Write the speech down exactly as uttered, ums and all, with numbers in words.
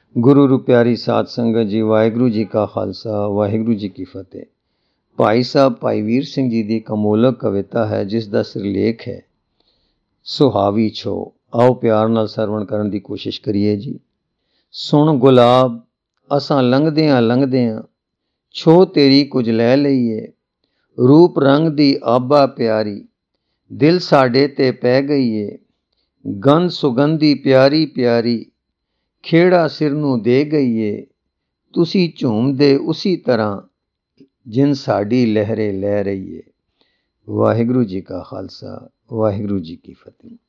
ਗੁਰੂ ਰੂ ਪਿਆਰੀ ਸਾਧ ਸੰਗਤ ਜੀ, ਵਾਹਿਗੁਰੂ ਜੀ ਕਾ ਖਾਲਸਾ, ਵਾਹਿਗੁਰੂ ਜੀ ਕੀ ਫਤਿਹ। ਭਾਈ ਸਾਹਿਬ ਭਾਈ ਵੀਰ ਸਿੰਘ ਜੀ ਦੀ ਕਮੋਲਕ ਕਵਿਤਾ ਹੈ, ਜਿਸ ਦਾ ਸਿਰਲੇਖ ਹੈ ਸੁਹਾਵੀ ਛੋ। ਆਓ ਪਿਆਰ ਨਾਲ ਸਰਵਣ ਕਰਨ ਦੀ ਕੋਸ਼ਿਸ਼ ਕਰੀਏ ਜੀ। ਸੁਣ ਗੁਲਾਬ ਅਸਾਂ ਲੰਘਦਿਆਂ ਲੰਘਦਿਆਂ, ਛੋ ਤੇਰੀ ਕੁਝ ਲੈ ਲਈਏ। ਰੂਪ ਰੰਗ ਦੀ ਆਬਾ ਪਿਆਰੀ, ਦਿਲ ਸਾਡੇ ਤੇ ਪੈ ਗਈ ਏ। ਗੰਧ ਸੁਗੰਧੀ ਪਿਆਰੀ ਪਿਆਰੀ, ਖੇੜਾ ਸਿਰ ਨੂੰ ਦੇ ਗਈ ਏ। ਤੁਸੀਂ ਝੂਮਦੇ ਉਸੀ ਤਰ੍ਹਾਂ, ਜਿਨ ਸਾਡੀ ਲਹਿਰੇ ਲੈ ਰਹੀ ਏ। ਵਾਹਿਗੁਰੂ ਜੀ ਕਾ ਖਾਲਸਾ, ਵਾਹਿਗੁਰੂ ਜੀ ਕੀ ਫਤਿਹ।